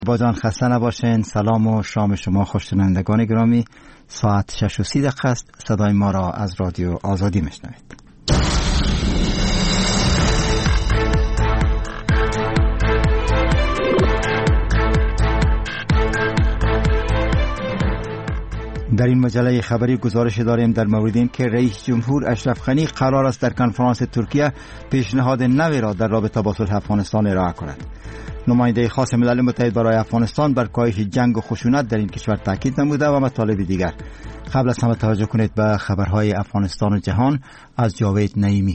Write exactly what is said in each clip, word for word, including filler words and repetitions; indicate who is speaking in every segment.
Speaker 1: با جان خسته نباشین. سلام و شام شما خوش‌شنوندگان گرامی. ساعت شش و سی دقیقه است. صدای ما را از رادیو آزادی میشنوید. در این مجله خبری گزارش داریم در مورد این که رئیس جمهور اشرف غنی قرار است در کنفرانس ترکیه پیشنهاد نوی را در رابطه با صلح افغانستان ارائه کند. نماینده خاص ملل متحد برای افغانستان بر کاهش جنگ و خشونت در این کشور تاکید نموده و مطالب دیگر. قبل از همه توجه کنید به خبرهای افغانستان و جهان از جاوید نعیمی.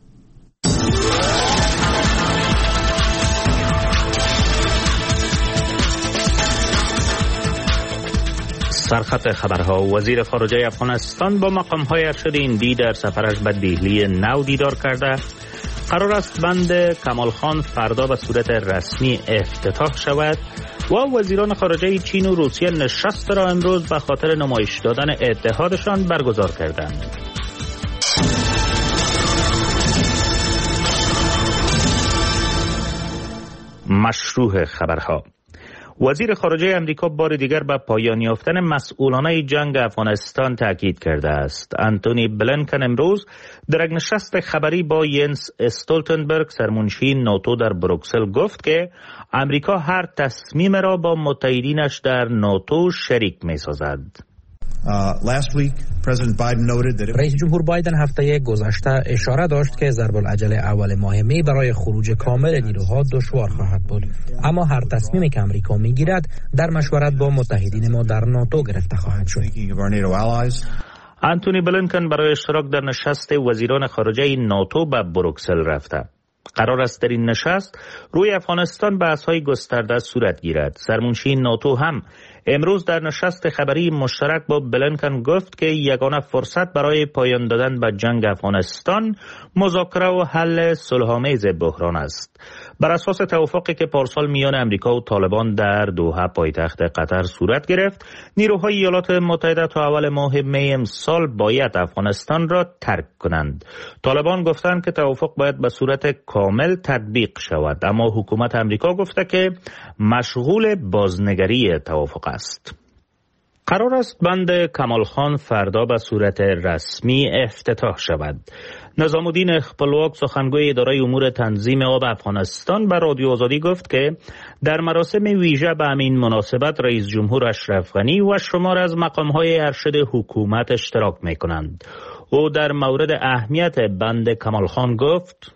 Speaker 2: سرخط خبرها: وزیر خارجه افغانستان با مقام‌های ارشد هندی در سفرش به دهلی نو دیدار کرده. قرار است بند کمال خان فردا به صورت رسمی افتتاح شود و وزیران خارجه چین و روسیه نشست را امروز به خاطر نمایش دادن اتحادشان برگزار کردند. مشروع خبرها: وزیر خارجه امریکا بار دیگر به پایان یافتن مسئولانه جنگ افغانستان تاکید کرده است. آنتونی بلینکن امروز در یک نشست خبری با ینس استولتنبرگ سرمنشی ناتو در بروکسل گفت که امریکا هر تصمیم را با متحدینش در ناتو شریک می سازد.
Speaker 3: رئیس جمهور بایدن هفته گذشته اشاره داشت که ضرب العجل اول ماه می برای خروج کامل نیروها دشوار خواهد بود، اما هر تصمیمی که امریکا میگیرد در مشورت با متحدین ما در ناتو گرفته خواهد شد.
Speaker 2: آنتونی بلینکن برای اشتراک در نشست وزیران خارجه ناتو به بروکسل رفته. قرار است در این نشست روی افغانستان بحث‌های گسترده صورت گیرد. سرمنشی ناتو هم امروز در نشست خبری مشترک با بلینکن گفت که یگانه فرصت برای پایان دادن به جنگ افغانستان مذاکره و حل صلح‌آمیز بحران است. بر اساس توافقی که پارسال میان امریکا و طالبان در دوحه پایتخت قطر صورت گرفت، نیروهای ایالات متحده تا اول ماه می امسال باید افغانستان را ترک کنند. طالبان گفتند که توافق باید به صورت کامل تطبیق شود، اما حکومت امریکا گفته که مشغول بازنگری توافق است. قرار است بند کمال خان فردا به صورت رسمی افتتاح شود. نظام الدین اخپلواک سخنگوی اداره امور تنظیم آب افغانستان به رادیو آزادی گفت که در مراسم ویژه به همین مناسبت رئیس جمهور اشرف غنی و شمار از مقام‌های ارشد حکومت اشتراک می‌کنند. او در مورد اهمیت بند کمال خان گفت: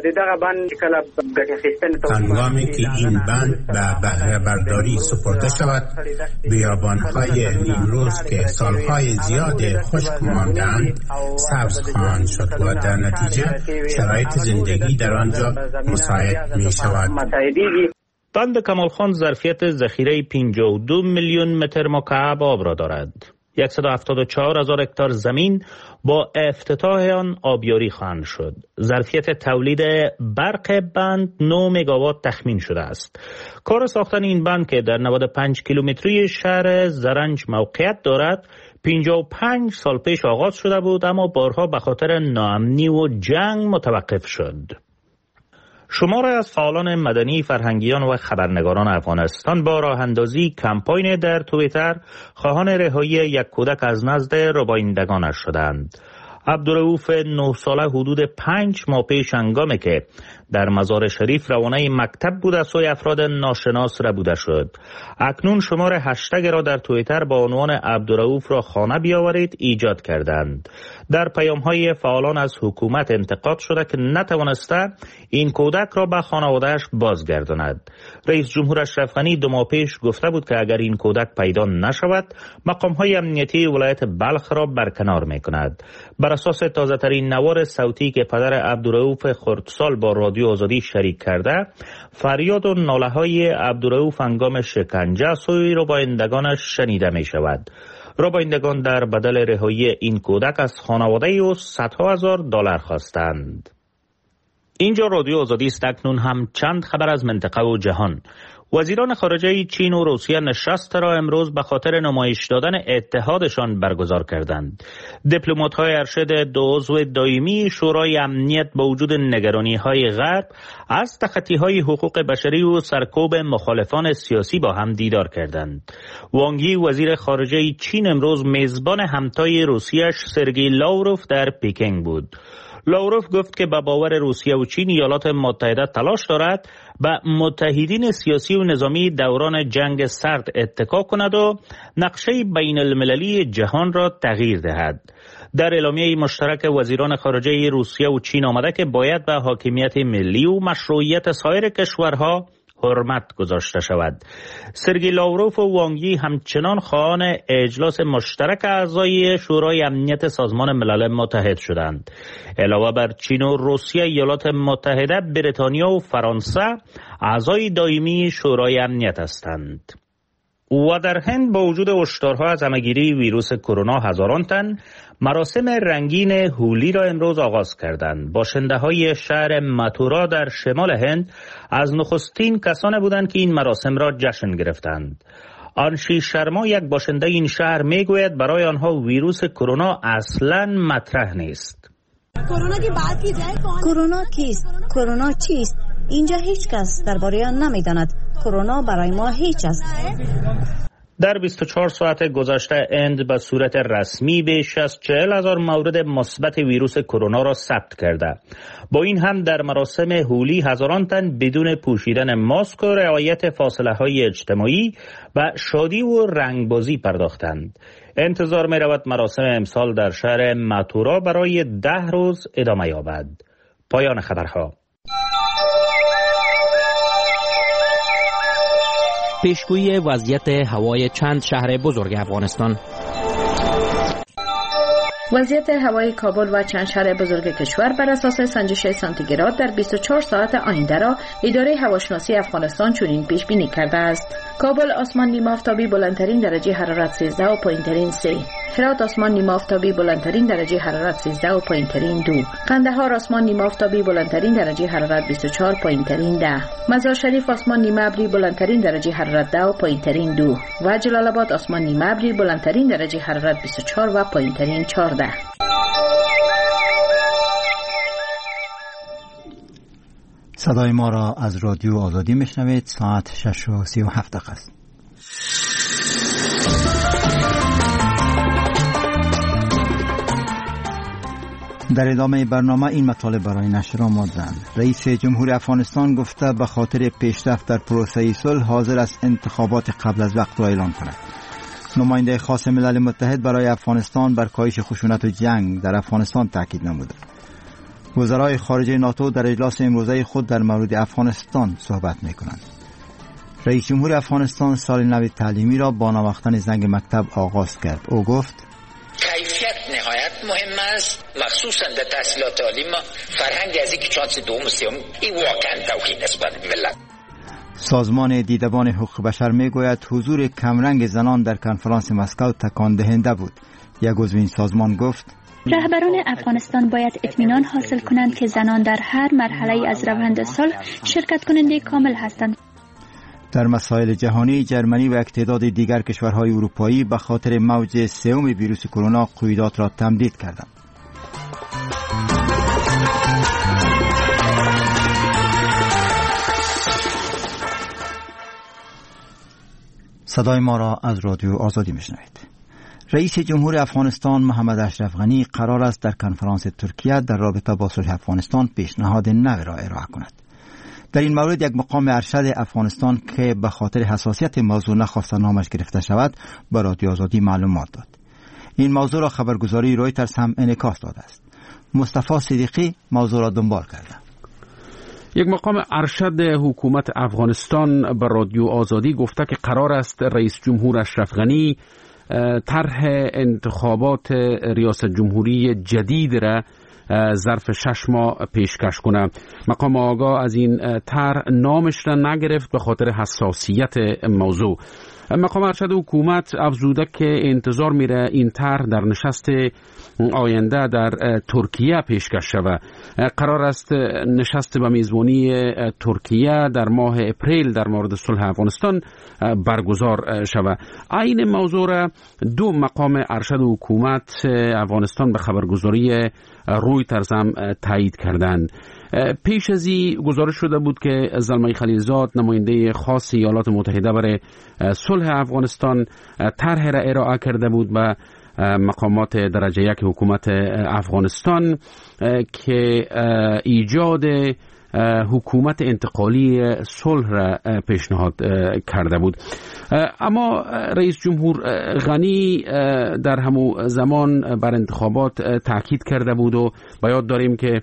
Speaker 4: هنگامی که این بند به بهره برداری سپرده شود، بیابان‌های نیمروز که سالهای زیاد خشک مانده‌اند سبز خواهند شد و در نتیجه شرایط زندگی در آنجا مساعد می شود.
Speaker 2: بند کمال خان ظرفیت ذخیره پنجاه و دو میلیون متر مکعب آب را دارد. صد و هفتاد و چهار هزار هکتار زمین با افتتاح آن آبیاری خواهند شد. ظرفیت تولید برق بند نه مگاوات تخمین شده است. کار ساختن این بند که در نود و پنج کیلومتری شهر زرنج موقعیت دارد پنجاه و پنج سال پیش آغاز شده بود، اما بارها به خاطر ناامنی و جنگ متوقف شد. شمار از فعالان مدنی، فرهنگیان و خبرنگاران افغانستان با راه اندازی کمپاین در توییتر خواهان رهایی یک کودک از نزد ربایندگانش شدند. عبدالرؤوف نه ساله حدود پنج ماه پیش هنگامی که در مزار شریف روانه مکتب بود از سوی افراد ناشناس ربوده شد. اکنون شمار هشتگ را در توییتر با عنوان عبدالرؤوف را خانه بیاورید ایجاد کردند. در پیام‌های فعالان از حکومت انتقاد شده که نتوانسته این کودک را به خانواده‌اش بازگرداند. رئیس جمهور اشرف غنی دو ماه پیش گفته بود که اگر این کودک پیدا نشود مقام‌های امنیتی ولایت بلخ را برکنار می‌کند. بر اساس تازه‌ترین نوار صوتی که پدر عبدالرؤوف خردسال با رادیو آزادی شریک کرده، فریاد و ناله‌های عبدالرؤوف هنگام شکنجه سوی ربایندگانش شنیده می‌شود. ربایندگان در بدل رهایی این کودک از خانواده او صدها هزار دلار خواستند. اینجا رادیو آزادی است. اکنون هم چند خبر از منطقه و جهان. وزیران خارجه چین و روسیه نشست را امروز به خاطر نمایش دادن اتحادشان برگزار کردند. دیپلمات‌های ارشد دو عضو دائمی شورای امنیت با وجود نگرانی‌های غرب از تخطی‌های حقوق بشری و سرکوب مخالفان سیاسی با هم دیدار کردند. وانگ یی وزیر خارجه چین امروز میزبان همتای روسیه‌اش سرگئی لاوروف در پکینگ بود. لاوروف گفت که به باور روسیه و چین ایالات متحده تلاش دارد به متحدین سیاسی و نظامی دوران جنگ سرد اتکا کند و نقشه بین المللی جهان را تغییر دهد. در اعلامیه مشترک وزیران خارجه روسیه و چین آمده که باید به حاکمیت ملی و مشروعیت سایر کشورها حرمت گذاشته شود. سرگئی لاوروف و وانگ یی همچنان خواهان اجلاس مشترک اعضای شورای امنیت سازمان ملل متحد شدند. علاوه بر چین و روسیه، ایالات متحده، بریتانیا و فرانسه اعضای دائمی شورای امنیت هستند. و در هند با وجود هشدارها از همه‌گیری ویروس کرونا، هزاران تن مراسم رنگین هولی را امروز آغاز کردند. باشنده‌های شهر ماتورا در شمال هند از نخستین کسان بودند که این مراسم را جشن گرفتند. آنشی شرما، یک باشنده این شهر، میگوید برای آنها ویروس کرونا اصلاً مطرح نیست.
Speaker 5: کرونا کیست؟ کرونا چیست؟ اینجا هیچ کس درباره آن نمی‌داند. کرونا برای ما هیچ است.
Speaker 2: در بیست و چهار ساعت گذشته هند به صورت رسمی بیش از چهل هزار مورد مثبت ویروس کرونا را ثبت کرده. با این هم در مراسم هولی هزاران تن بدون پوشیدن ماسک و رعایت فاصله های اجتماعی و شادی و رنگبازی پرداختند. انتظار می رود مراسم امسال در شهر ماتورا برای ده روز ادامه یابد. پایان خبرها.
Speaker 3: پیشگویی وضعیت هوای چند شهر بزرگ افغانستان.
Speaker 6: وضعیت هوای کابل و چند شهر بزرگ کشور بر اساس سنجش سانتیگراد در بیست و چهار ساعت آینده را اداره هواشناسی افغانستان چنین پیش بینی کرده است. کابل آسمان نیمه آفتابی بلندترین درجه حرارت سیزده و پایینترین سه. هرات آسمان نیمه آفتابی بلندترین درجه حرارت سیزده و پایینترین دو. قندهار آسمان نیمه آفتابی بلندترین درجه حرارت بیست و چهار پایینترین ده. مزار شریف آسمان نیمه ابری بلندترین درجه حرارت ده و پایینترین دو. و جلال آباد آسمان نیمه ابری بلندترین درجه حرارت بیست و چهار و پایینترین چهارده.
Speaker 1: صدای ما را از رادیو آزادی میشنوید. ساعت شش و سی و هفت دقیقه است. در ادامه برنامه این مطالب برای نشر آمدند. رئیس جمهور افغانستان گفته به خاطر پیشرفت در پروسه صلح حاضر است انتخابات قبل از وقت را اعلان کند. نماینده خاص ملل متحد برای افغانستان بر کاهش خشونت و جنگ در افغانستان تاکید نموده. وزرای خارجه ناتو در اجلاس امروزه خود در مورد افغانستان صحبت می‌کنند. رئیس جمهور افغانستان سال نو تعلیمی را با نواختن زنگ مکتب آغاز کرد. او گفت
Speaker 7: کیفیت نهایت مهم است، مخصوصا در تحصیلات عالی ما فرهنگ از اینکه چانس دوم سوم این واقعا توهین نسبت به ملت.
Speaker 1: سازمان دیدبان حقوق بشر میگوید حضور کمرنگ زنان در کنفرانس مسکو تکان دهنده بود. یک عضو این سازمان گفت
Speaker 8: رهبران افغانستان باید اطمینان حاصل کنند که زنان در هر مرحله از روند صلح شرکت کننده کامل هستند.
Speaker 1: در مسائل جهانی، جرمنی و تعداد دیگر کشورهای اروپایی به خاطر موج سوم ویروس کرونا قیودات را تمدید کردند. صدای ما را از رادیو آزادی میشنوید. رئیس جمهور افغانستان محمد اشرف غنی قرار است در کنفرانس ترکیه در رابطه با صلح افغانستان پیشنهاد نو را ارائه کند. در این مورد یک مقام ارشد افغانستان که به خاطر حساسیت موضوع نخواست نامش گرفته شود به رادیو آزادی معلومات داد. این موضوع را خبرگزاری رویترز هم انعکاس داده است. مصطفی صدیقی موضوع را دنبال کرده.
Speaker 9: یک مقام ارشد حکومت افغانستان به رادیو آزادی گفته که قرار است رئیس جمهور اشرف غنی طرح انتخابات ریاست جمهوری جدید را ظرف شش ماه پیشکش کنه. مقام آگاه از این طرح نامش را نگرفت به خاطر حساسیت موضوع. مقام ارشد حکومت افزوده که انتظار میره این طرح در نشست آینده در ترکیه پیشکش شود. قرار است نشست به میزبانی ترکیه در ماه اپریل در مورد صلح افغانستان برگزار شود. این موضوع را دو مقام ارشد حکومت افغانستان به خبرگزاری رویترز هم تایید کردند. پیش از این گزارش شده بود که زلمه خلیلزاد نماینده خاص ایالات متحده برای صلح افغانستان طرح را ارائه کرده بود به مقامات درجه یک حکومت افغانستان که ایجاد حکومت انتقالی صلح را پیشنهاد کرده بود. اما رئیس جمهور غنی در همون زمان بر انتخابات تاکید کرده بود و باید داریم که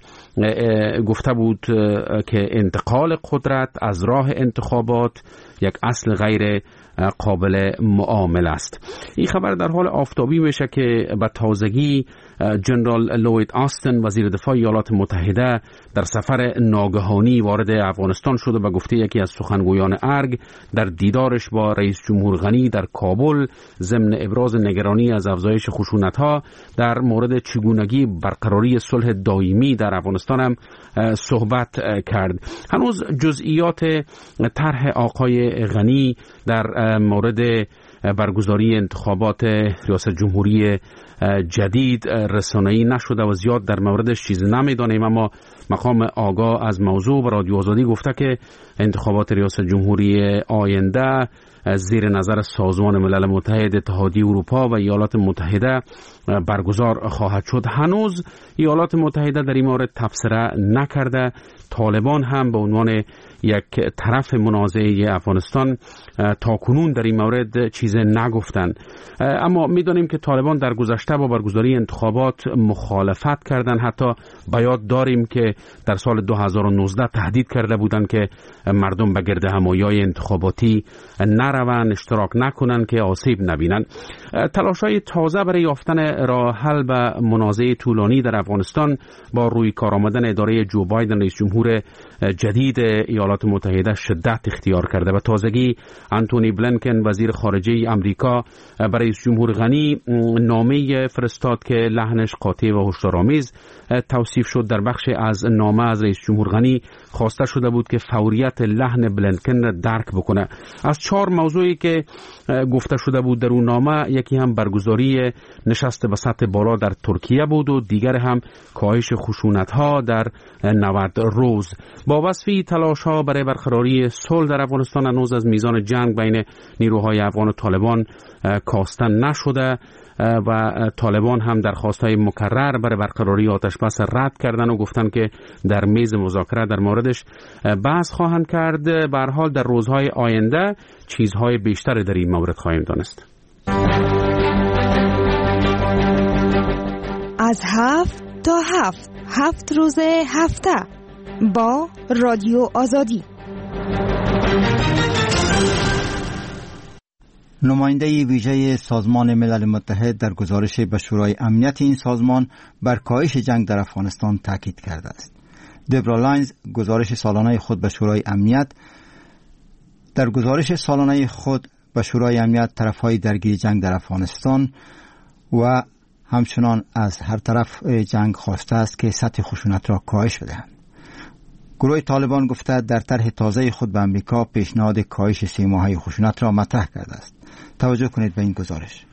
Speaker 9: گفته بود که انتقال قدرت از راه انتخابات یک اصل غیر قابل معامله است. این خبر در حال آفتابی میشه که به تازگی جنرال لوید آستن وزیر دفاع ایالات متحده در سفر ناگهانی وارد افغانستان شده. به گفته یکی از سخنگویان ارگ در دیدارش با رئیس جمهور غنی در کابل ضمن ابراز نگرانی از افزایش خشونت‌ها در مورد چگونگی برقراری صلح دائمی در افغانستان هم صحبت کرد. هنوز جزئیات طرح آقای غنی در مورد برگزاری انتخابات ریاست جمهوری جدید رسانه‌ای نشده و زیاد در موردش چیز نمیدانیم، اما مقام آگاه از موضوع به رادیو آزادی گفته که انتخابات ریاست جمهوری آینده زیر نظر سازمان ملل متحد، اتحادیه اروپا و ایالات متحده برگزار خواهد شد. هنوز ایالات متحده در این مورد تبصره نکرده. طالبان هم به عنوان یک طرف منازعه افغانستان تا کنون در این مورد چیز نگفتند. اما میدانیم که طالبان در گذشته با برگزاری انتخابات مخالفت کردند. حتی بیاد داریم که در سال دو هزار و نوزده تهدید کرده بودند که مردم به گرد همایی انتخاباتی نروند، اشتراک نکنند که آسیب نبینند. تلاش‌های تازه برای یافتن راه حل به منازعه طولانی در افغانستان با روی کار آمدن اداره جو بایدن رئیس جمهور جدید ایالات متحده شدت اختیار کرده. و تازگی انتونی بلینکن وزیر خارجه امریکا برای رئیس جمهور غنی نامه فرستاد که لحنش قاطع و هشدارآمیز توصیف شد. در بخش از نامه از رئیس جمهور غنی خواسته شده بود که فوریت لحن بلینکن را درک بکنه. از چهار موضوعی که گفته شده بود در اون نامه، یکی هم برگزاری نشست به سطح بالا در ترکیه بود و دیگر هم کاهش خشونت‌ها در نود روز. با وصف تلاش‌ها برای برقراری صلح در افغانستان هنوز از میزان جنگ بین نیروهای افغان و طالبان کاسته نشده و طالبان هم درخواست‌های مکرر برای برقراری آتش بس رد کردن و گفتن که در میز مذاکره در موردش بحث خواهند کرد. به هر حال در روزهای آینده چیزهای بیشتری در این مورد خواهیم دانست.
Speaker 10: از هفت تا هفت هفت روز هفته با رادیو آزادی.
Speaker 1: نماینده ویژه سازمان ملل متحد در گزارش به شورای امنیت این سازمان بر کاهش جنگ در افغانستان تاکید کرده است. دبرا لاینز گزارش سالانه خود به شورای امنیت در گزارش سالانه خود به شورای امنیت طرفهای درگیر جنگ در افغانستان و همچنان از هر طرف جنگ خواسته است که سطح خشونت را کاهش بدهند. گروه طالبان گفته در طرح تازه خود به امریکا پیشنهاد کاهش سه ماهه خشونت را مطرح کرده است. توجه کنید به این گزارش.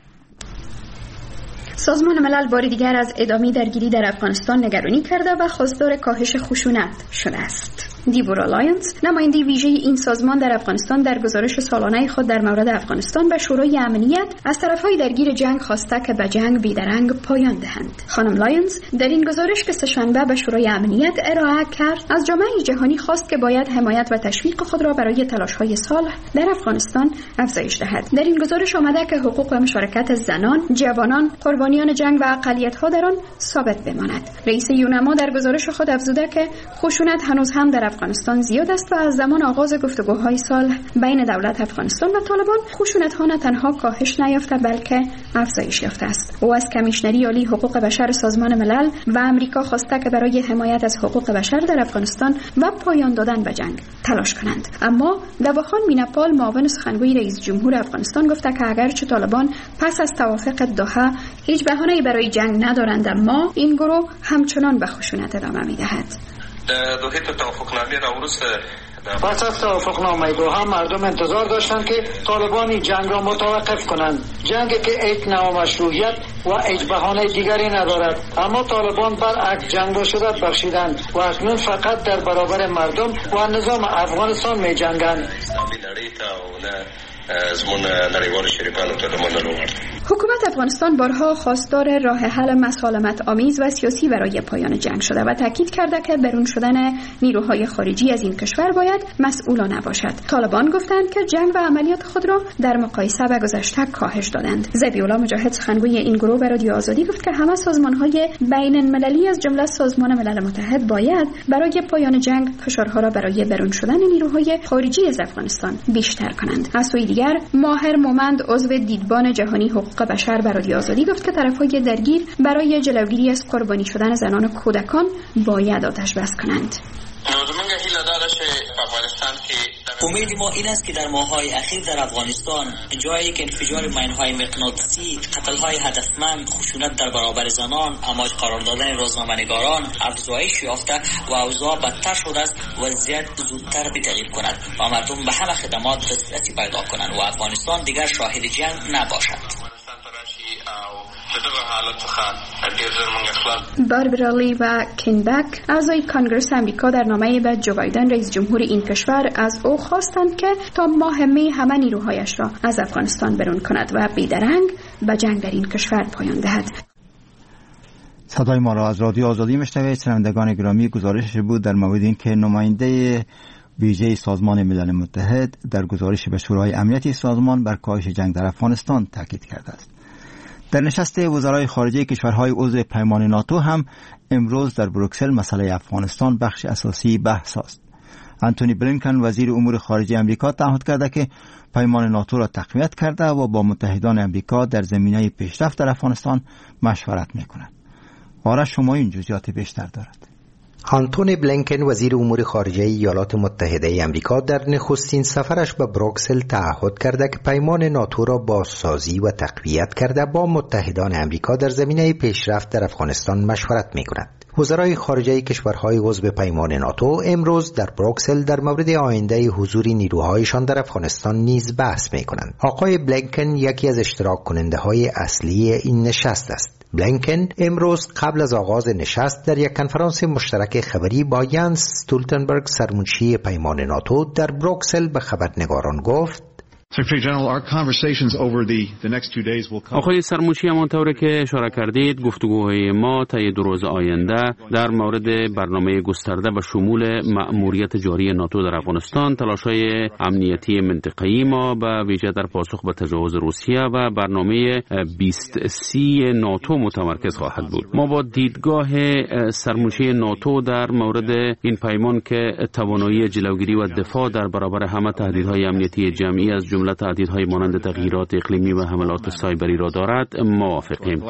Speaker 11: سازمان ملل بار دیگر از ادامه درگیری در افغانستان نگرانی کرده و خواستار کاهش خشونت شده است. دیبورا لاینز نماینده ویژه این سازمان در افغانستان در گزارش سالانه خود در مورد افغانستان به شورای امنیت از طرفهای درگیر جنگ خواسته که به جنگ بیدرنگ پایان دهند. خانم لاینز در این گزارش که سه‌شنبه به شورای امنیت ارائه کرد از جامعه جهانی خواست که باید حمایت و تشویق خود را برای تلاش‌های صلح در افغانستان افزایش دهد. در این گزارش آمده که حقوق و مشارکت زنان، جوانان، قربانی قربانیان جنگ و اقلیت‌ها در آن ثابت بماند. رئیس یونما در گزارش خود افزوده که خشونت هنوز هم در افغانستان زیاد است و از زمان آغاز گفتگوهای صلح بین دولت افغانستان و طالبان خشونت‌ها نه تنها کاهش نیافته بلکه افزایش یافته است. او از کمیشنری عالی حقوق بشر سازمان ملل و آمریکا خواسته که برای حمایت از حقوق بشر در افغانستان و پایان دادن به جنگ تلاش کنند. اما دواخان میناپال معاون سخنگوی رئیس جمهور افغانستان گفته که اگرچه طالبان پس از توافق دوحه هیچ بهانه‌ای برای جنگ ندارند، اما این گروه همچنان به خشونت ادامه می‌دهد.
Speaker 12: دوحه توافقنامه را ورسته
Speaker 13: پس از توافقنامه دوحه مردم انتظار داشتند که طالبان جنگ را متوقف کنند، جنگی که هیچ نوع مشروعیت و هیچ بهانه دیگری ندارد. اما طالبان برعکس جنگ را شدت بخشیدند و اکنون فقط در برابر مردم و نظام افغانستان می جنگند.
Speaker 11: حکومت افغانستان بارها خواستار راه حل مسالمت آمیز و سیاسی برای پایان جنگ شده و تاکید کرده که برون شدن نیروهای خارجی از این کشور باید مسئولانه باشد. طالبان گفتند که جنگ و عملیات خود را در مقایسه با گذشته کاهش دادند. ذبیح الله مجاهد سخنگوی این گروه به رادیو آزادی گفت که همه سازمان‌های بین‌المللی از جمله سازمان ملل متحد باید برای پایان جنگ فشارها را برای برون شدن نیروهای خارجی از افغانستان بیشتر کنند. از سوی دیگر ماهر مومند عضو دیدبان جهانی حقوق بشر به رادیو آزادی گفت که طرف‌های درگیر برای جلوگیری از قربانی شدن زنان و کودکان باید آتش بس کنند.
Speaker 14: امید ما این است که در ماه‌های اخیر در افغانستان جایی که انفجار ماین‌های مغناطیسی، قتل‌های هدفمند، خشونت در برابر زنان، امواج قرار دادن روزنامه‌نگاران افزایش یافته و اوضاع بدتر شده است، وضعیت زودتر بتغییر کند و مردم به همه خدمات دسترسی پیدا کنند و افغانستان دیگر شاهد جنگ نباشد.
Speaker 11: باربرا لی و کین بک اعضای کانگرس امریکا در نامه‌ای به جو بایدن رئیس جمهور این کشور از او خواستند که تا ماه می همه نیروهایش را از افغانستان برون کند و بیدرنگ به جنگ در این کشور پایان دهد.
Speaker 1: صدای ما را از رادیو آزادی میشنوید. شنوندگان گرامی، گزارش بود در مورد اینکه نماینده ویژه سازمان ملل متحد در گزارش به شورای امنیتی سازمان بر کاهش جنگ در افغانستان تاکید کرده است. در نشست وزرای خارجه کشورهای عضو پیمان ناتو هم امروز در بروکسل مسئله افغانستان بخش اساسی بحث است. آنتونی بلینکن وزیر امور خارجه امریکا تعهد کرده که پیمان ناتو را تقویت کرده و با متحدان امریکا در زمینه پیشرفت در افغانستان مشورت می‌کند. آرش شماین جزئیات بیشتر دارد.
Speaker 15: آنتونی بلینکن وزیر امور خارجه ایالات متحده آمریکا در نخستین سفرش به بروکسل تعهد کرده که پیمان ناتو را بازسازی و تقویت کرده با متحدان آمریکا در زمینه پیشرفت در افغانستان مشورت می‌کند. وزرای خارجه کشورهای عضو پیمان ناتو امروز در بروکسل در مورد آینده حضور نیروهایشان در افغانستان نیز بحث می‌کنند. آقای بلینکن یکی از اشتراک کننده های اصلی این نشست است. بلینکن امروز قبل از آغاز نشست در یک کنفرانس مشترک خبری با یانس استولتنبرگ سرمنشی پیمان ناتو در بروکسل به خبرنگاران گفت:
Speaker 9: آقای سرمنشی، همانطور که اشاره کردید، گفتگوهای ما طی دو روز آینده در مورد برنامه گسترده و شمول مأموریت جاری ناتو در افغانستان، تلاش‌های امنیتی منطقه‌ای ما به ویژه در پاسخ به تجاوز روسیه و برنامه بیست سی ناتو متمرکز خواهد بود. ما با دیدگاه سرمنشی ناتو در مورد این پیمان که توانایی جلوگیری و دفاع در برابر همه تهدیدهای امنیتی جمعی از جمله تهدیدهای مانند تغییرات اقلیمی و حملات سایبری را دارد موافقیم.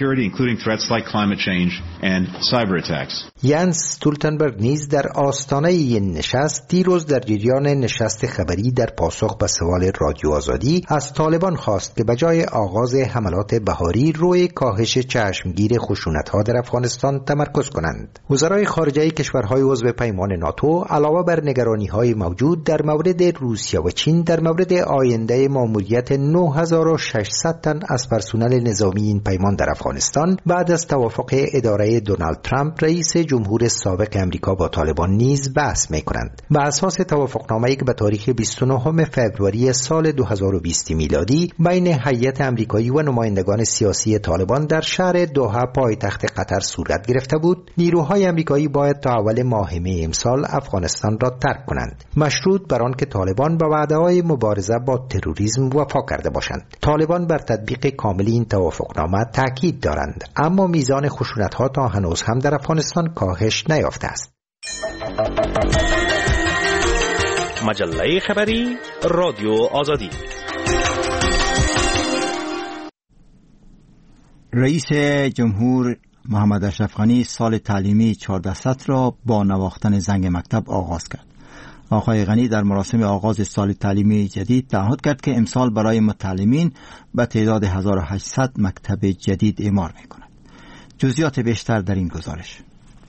Speaker 15: یانس استولتنبرگ نیز در آستانه این نشست دیروز در جریان نشست خبری در پاسخ به سوال رادیو آزادی از طالبان خواست که بجای آغاز حملات بهاری روی کاهش چشمگیر خشونت‌ها در افغانستان تمرکز کنند. وزرای خارجه کشورهای عضو پیمان ناتو علاوه بر نگرانی‌های موجود در مورد روسیه و چین در مورد آینده ماموریت نه هزار و ششصد تن از پرسنل نظامی این پیمان در افغانستان بعد از توافق اداره دونالد ترامپ رئیس جمهور سابق امریکا با طالبان نیز بحث می‌کنند. بر اساس توافقنامه‌ای که به تاریخ بیست و نهم فوریه سال دو هزار و بیست میلادی بین هیئت آمریکایی و نمایندگان سیاسی طالبان در شهر دوحه پایتخت قطر صورت گرفته بود، نیروهای آمریکایی باید تا اول ماه می امسال افغانستان را ترک کنند، مشروط بر آن که طالبان به وعده‌های مبارزه با با تروریسم وفا کرده باشند. طالبان بر تطبیق کامل این توافقنامه تاکید دارند، اما میزان خشونت‌ها تا هنوز هم در افغانستان کاهش نیافته است.
Speaker 2: مجله خبری رادیو آزادی.
Speaker 1: رئیس جمهور محمد اشرف غنی سال تعلیمی چهاردهصد را با نواختن زنگ مکتب آغاز کرد. آقای غنی در مراسم آغاز سال تعلیمی جدید تعهد کرد که امسال برای متعلمین به تعداد هزار و هشتصد مکتب جدید اعمار می‌کند. جزئیات بیشتر در این گزارش.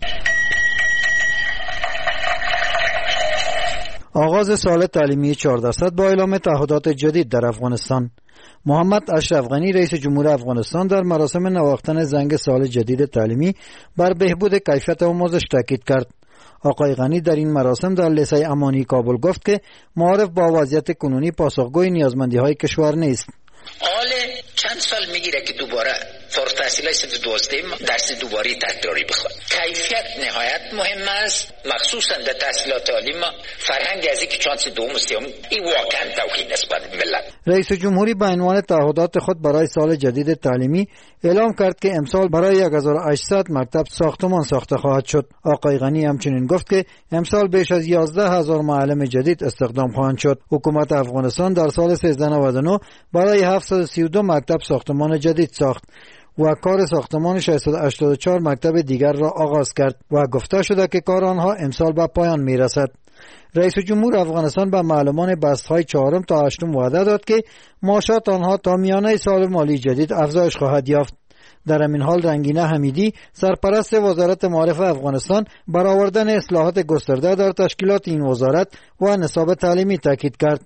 Speaker 16: آغاز سال تعلیمی چهاردهصد با اعلام تعهدات جدید در افغانستان. محمد اشرف غنی رئیس جمهور افغانستان در مراسم نواختن زنگ سال جدید تعلیمی بر بهبود کیفیت آموزش تاکید کرد. آقای غنی در این مراسم در لیسه امانی کابل گفت که معارف با وضعیت کنونی پاسخگوی نیازمندی‌های کشور نیست.
Speaker 7: حال چند سال میگیره که دوباره فارغ التحصیلای صف دوازدهم درس دوباره تکراری بخواد. کیفیت نهایت مهم است، مخصوصا در تحصیلات عالی ما. فرهنگ از اینکه چانس دوم و سوم این واقعا توهین نسبت به ملت.
Speaker 16: رئیس جمهوری به عنوان تعهدات خود برای سال جدید تعلیمی اعلام کرد که امسال برای هزار و هشتصد مکتب ساختمان ساخته خواهد شد. آقای غنی همچنین گفت که امسال بیش از یازده هزار معلم جدید استخدام خواهند شد. حکومت افغانستان در سال سیزده نود و نه برای هفتصد و سی و دو مکتب ساختمان جدید ساخت و کار ساختمان ششصد و هشتاد و چهار مکتب دیگر را آغاز کرد و گفته شده که کار آنها امسال به پایان می رسد. رئیس جمهور افغانستان به معلمان بستهای چهارم تا هشتم وعده داد که معاشات آنها تا میانه سال مالی جدید افزایش خواهد یافت. در همین حال رنگینه حمیدی سرپرست وزارت معارف افغانستان بر آوردن اصلاحات گسترده در تشکیلات این وزارت و نصاب تعلیمی تاکید کرد.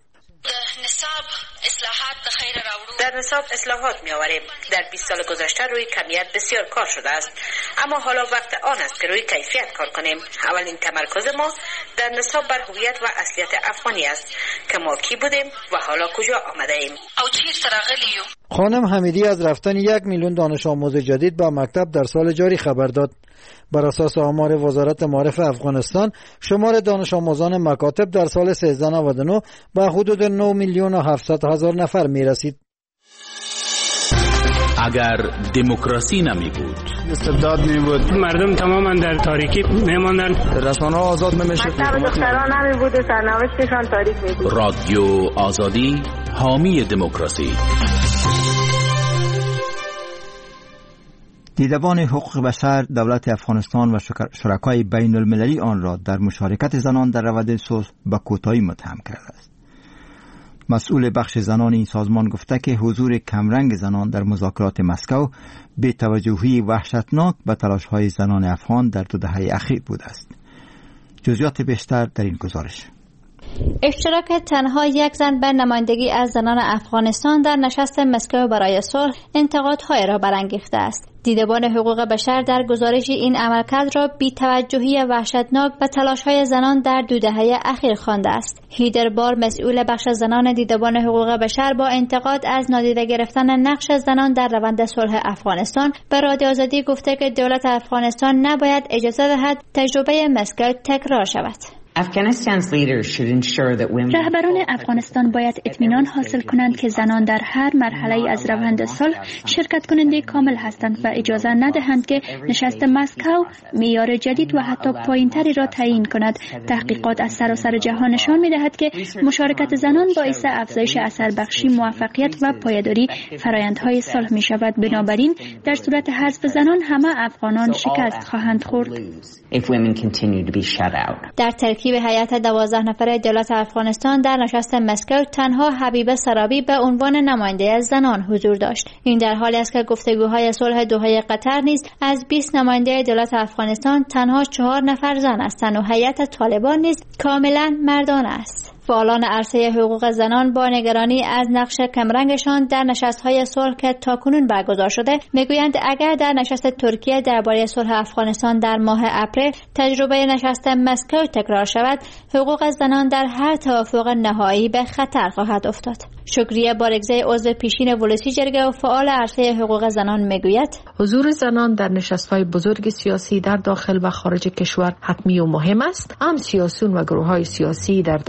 Speaker 6: در نصاب اصلاحات می آوریم. در بیست سال گذشته روی کمیت بسیار کار شده است، اما حالا وقت آن است که روی کیفیت کار کنیم. اولین تمرکز ما در نصاب بر هویت و اصلیت افغانی است که ما کی بودیم و حالا کجا آمده ایم او چی سراغلیو.
Speaker 16: خانم حمیدی از رفتن یک میلیون دانش آموز جدید به مکتب در سال جاری خبر داد. بر اساس آمار وزارت معارف افغانستان، شمار دانش آموزان مکاتب در سال سیزده نود و نه به حدود نه میلیون و هفتصد هزار نفر می رسید.
Speaker 2: اگر دموکراسی نمی بود،
Speaker 17: استبداد می بود، مردم تماما در تاریکی می ماندن، رسانه ها آزاد نمی شد،
Speaker 18: مکتب دختران نمی بود و سرنوشتشان تاریک می بود.
Speaker 2: رادیو آزادی، حامی دموکراسی.
Speaker 1: دیدبان حقوق بشر دولت افغانستان و شرکای بین المللی آن را در مشارکت زنان در روند صلح به کوتاهی متهم کرده است. مسئول بخش زنان این سازمان گفته که حضور کمرنگ زنان در مذاکرات مسکو بی توجهی وحشتناک به تلاش‌های زنان افغان در دو دهه اخیر بوده است. جزئیات بیشتر در این گزارش.
Speaker 8: اشتراک تنها یک زن به نمایندگی از زنان افغانستان در نشست مسکو برای صلح انتقادهای را برانگیخته است. دیدبان حقوق بشر در گزارش این عملکرد را بی‌توجهی وحشتناک به تلاش‌های زنان در دو دهه اخیر خوانده است. هیدر بار، مسئول بخش زنان دیدبان حقوق بشر، با انتقاد از نادیده گرفتن نقش زنان در روند صلح افغانستان به رادیو آزادی گفته که دولت افغانستان نباید اجازه دهد تجربه مسکو تکرار شود. رهبران افغانستان باید اطمینان حاصل کنند که زنان در هر مرحله از روند صلح شرکت کننده کامل هستند و اجازه ندهند که نشست مسکو معیار جدید و حتی پایینتری را تعیین کند. تحقیقات از سراسر جهان نشان می‌دهد که مشارکت زنان باعث افزایش اثر بخشی، موفقیت و پایداری فرآیندهای صلح می‌شود. بنابراین در صورت حذف زنان همه افغانان شکست خواهند خورد. در ترکیب هیئت دوازده نفره دولت افغانستان در نشست مسکو تنها حبیبه سرابی به عنوان نماینده از زنان حضور داشت. این در حالی است که گفتگوهای صلح دوحه قطر نیز از بیست نماینده دولت افغانستان تنها چهار نفر زن هستند و هیئت طالبان نیز کاملا مردان است. فعالان عرصه حقوق زنان با نگرانی از نقش کمرنگشان در نشست‌های صلح که تاکنون برگزار شده میگویند اگر در نشست ترکیه درباره صلح افغانستان در ماه اپریل تجربه نشست مسکو تکرار شود، حقوق زنان در هر توافق نهایی به خطر خواهد افتاد. شکریه بارگزی، عضو پیشین ولسی جرگه و فعال عرصه حقوق زنان میگوید
Speaker 6: حضور زنان در نشست‌های بزرگ سیاسی در داخل و خارج کشور حتمی و مهم است. هم سیاسیون و گروه‌های سیاسی در داخل افغانستان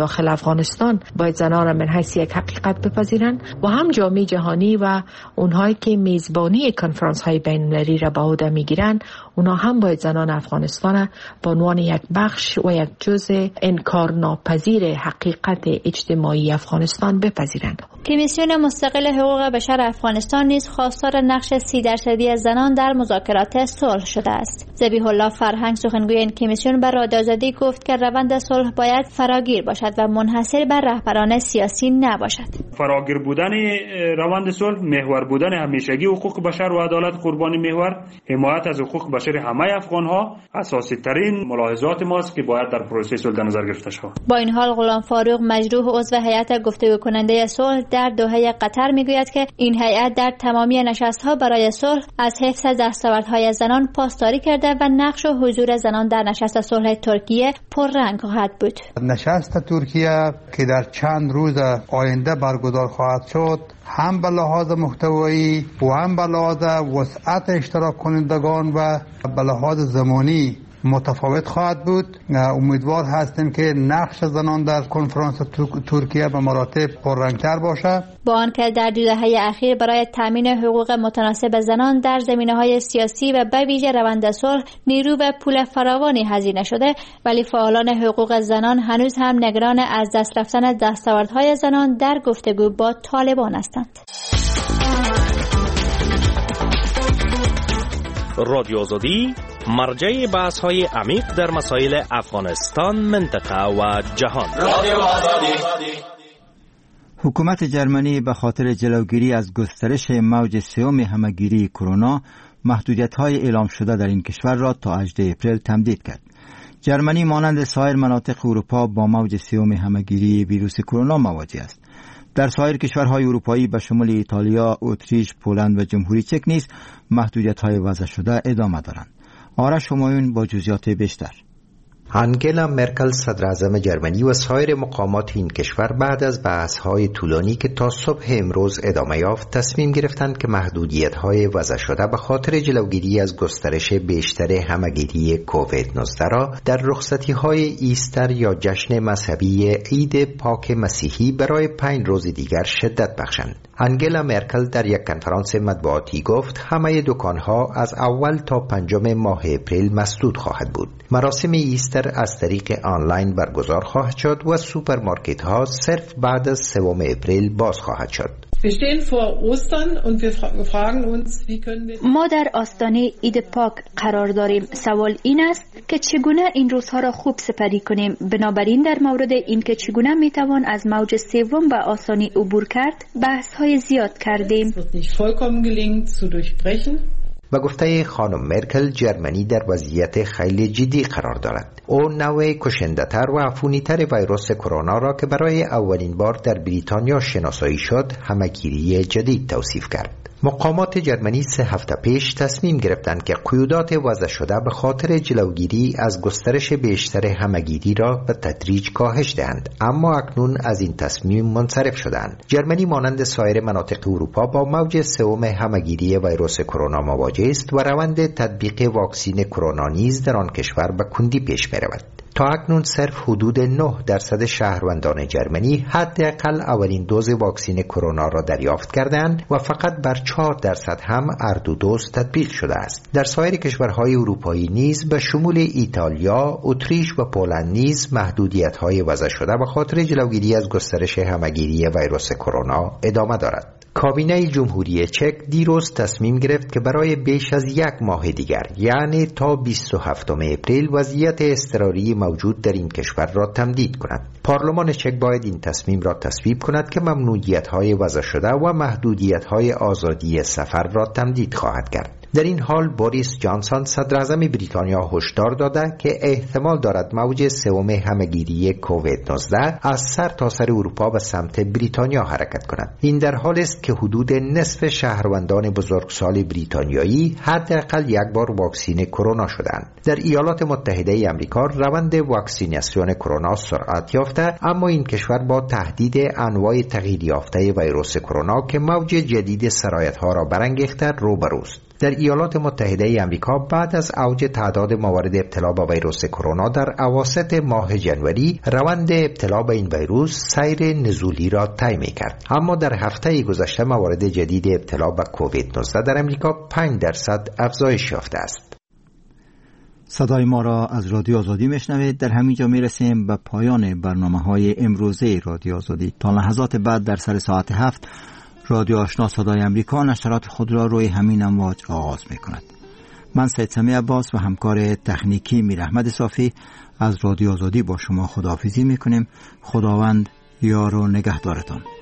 Speaker 6: افغانستان باید زنان را من حیث یک حقیقت بپذیرند و هم جامعه جهانی و اونهایی که میزبانی کنفرانس های بین المللی را به عهده میگیرند، اونها هم باید زنان افغانستان به عنوان یک بخش و یک جزء انکارناپذیر حقیقت اجتماعی افغانستان بپذیرند.
Speaker 8: کمیسیون مستقل حقوق بشر افغانستان نیز خواستار نقش سی درصدی از زنان در مذاکرات صلح شده است. ذبیح الله فرهنگ سخنگوی این کمیسیون به رادیو آزادی گفت که روند صلح باید فراگیر باشد و منحصر بر رهبران سیاسی نباشد.
Speaker 19: فراگیر بودن روند صلح، محور بودن همیشگی حقوق بشر و عدالت قربانی محور، حمایت از حقوق بشر همه افغان‌ها اساسی ترین ملاحظات ماست که باید در پروسه صلح در نظر گرفته شود.
Speaker 8: با این حال غلام فاروق مجروح عضو هیئت گفتگو کننده صلح در دوحه قطر میگوید که این هیئت در تمامی نشست‌ها برای صلح از حفظ دستاوردهای زنان پاسداری کرده و نقش و حضور زنان در نشست صلح ترکیه پررنگ خواهد بود.
Speaker 20: نشست ترکیه که در چند روز آینده برگزار خواهد شد، هم به لحاظ محتوایی و هم به لحاظ وسعت اشتراک کنندگان و به لحاظ زمانی متفاوت خواهد بود. امیدوار هستیم که نقش زنان در کنفرانس ترکیه به مراتب پررنگتر باشه.
Speaker 8: با آنکه در دو دهه اخیر برای تامین حقوق متناسب زنان در زمینه‌های سیاسی و به ویژه روند صلح نیرو و پول فراوانی هزینه شده، ولی فعالان حقوق زنان هنوز هم نگران از دست رفتن دستاوردهای زنان در گفتگو با طالبان هستند.
Speaker 2: رادیو آزادی مرجع بحث های عمیق در مسائل افغانستان، منطقه و جهان. رادیو آزادی.
Speaker 1: حکومت جرمنی به خاطر جلوگیری از گسترش موج سوم همهگیری کرونا محدودیت‌های اعلام شده در این کشور را تا هجدهم اپریل تمدید کرد. جرمنی مانند سایر مناطق اروپا با موج سوم همهگیری ویروس کرونا مواجه است. در سایر کشورهای اروپایی به شمول ایتالیا، اتریش، پولند و جمهوری چک نیز محدودیت‌های وضع شده ادامه دارند. آرش همایون با جزئیات بیشتر.
Speaker 15: آنگلا مرکل صدر اعظم جرمنی و سایر مقامات این کشور بعد از بحث‌های طولانی که تا صبح امروز ادامه یافت تصمیم گرفتند که محدودیت‌های وضع شده به خاطر جلوگیری از گسترش بیشتر همهگیری کووید نوزده را در رخصتی‌های ایستر یا جشن مذهبی عید پاک مسیحی برای پنج روز دیگر شدت بخشند. آنگلا مرکل در یک کنفرانس مطبوعاتی گفت همه دکان‌ها از اول تا پنجم ماه اپریل مسدود خواهد بود. مراسم ایستر از طریق آنلاین برگزار خواهد شد و سوپرمارکت‌ها صرف بعد از سوم اپریل باز خواهد شد.
Speaker 11: ما در آستانه عید پاک قرار داریم. سوال این است که چگونه این روزها را خوب سپری کنیم. بنابراین در مورد این که چگونه میتوان از موج سوم به آسانی عبور کرد بحث‌های زیاد کردیم.
Speaker 15: به گفته خانم مرکل، جرمنی در وضعیت خیلی جدی قرار دارد. او نوع کشنده‌تر و عفونی‌تر ویروس کرونا را که برای اولین بار در بریتانیا شناسایی شد، همهگیری جدید توصیف کرد. مقامات جرمنی سه هفته پیش تصمیم گرفتند که قیودات وضع شده به خاطر جلوگیری از گسترش بیشتر همهگیری را به تدریج کاهش دهند، اما اکنون از این تصمیم منصرف شدند. جرمنی مانند سایر مناطق اروپا با موج سوم همهگیری ویروس کرونا مواجه است و روند تطبیق واکسین کرونا نیز در آن کشور به کندی پیش می‌رود. تا اکنون صرف حدود نه درصد شهروندان جرمنی حداقل اولین دوز واکسین کرونا را دریافت کردند و فقط بر چهار درصد هم هر دو دوز تطبیق شده است. در سایر کشورهای اروپایی نیز به شمول ایتالیا، اتریش و پولند نیز محدودیت‌های وضع شده به خاطر جلوگیری از گسترش همهگیری ویروس کرونا ادامه دارد. کابینه جمهوری چک دیروز تصمیم گرفت که برای بیش از یک ماه دیگر، یعنی تا بیست و هفتم اپریل، وضعیت اضطراری موجود در این کشور را تمدید کند. پارلمان چک باید این تصمیمیمیم را تصویب کند که ممنوعیت‌های وضع شده و محدودیت‌های آزادی سفر را تمدید خواهد کرد. در این حال بوریس جانسون صدر اعظم بریتانیا هشدار داده که احتمال دارد موج سوم همهگیری کووید نوزده از سر تا سر اروپا به سمت بریتانیا حرکت کند. این در حالی است که حدود نصف شهروندان بزرگسال بریتانیایی حداقل یک بار واکسین کرونا شدند. در ایالات متحده آمریکا روند واکسیناسیون کرونا سرعت یافته، اما این کشور با تهدید انواع تغییر یافته ویروس کرونا که موج جدید سرایت‌ها را برانگیخته روبروست. در ایالات متحده ای آمریکا بعد از اوج تعداد موارد ابتلا با ویروس کرونا در اواسط ماه جنوری، روند ابتلا به این ویروس سیر نزولی را طی می‌کرد. اما در هفته گذشته موارد جدید ابتلا به کووید نوزده در آمریکا پنج درصد افزایش یافته است.
Speaker 1: صدای ما را از رادیو آزادی میشنوید. در همین جا میرسیم به پایان برنامه‌های امروزه رادیو آزادی. تا لحظات بعد در سر ساعت هفت رادیو آشنا صدای امریکا نشرات خود را روی همین امواج آغاز می‌کند. من سید سمی عباس و همکار تکنیکی میر احمد صافی از رادیو آزادی با شما خداحافظی می‌کنیم. خداوند یار و نگهدارتان.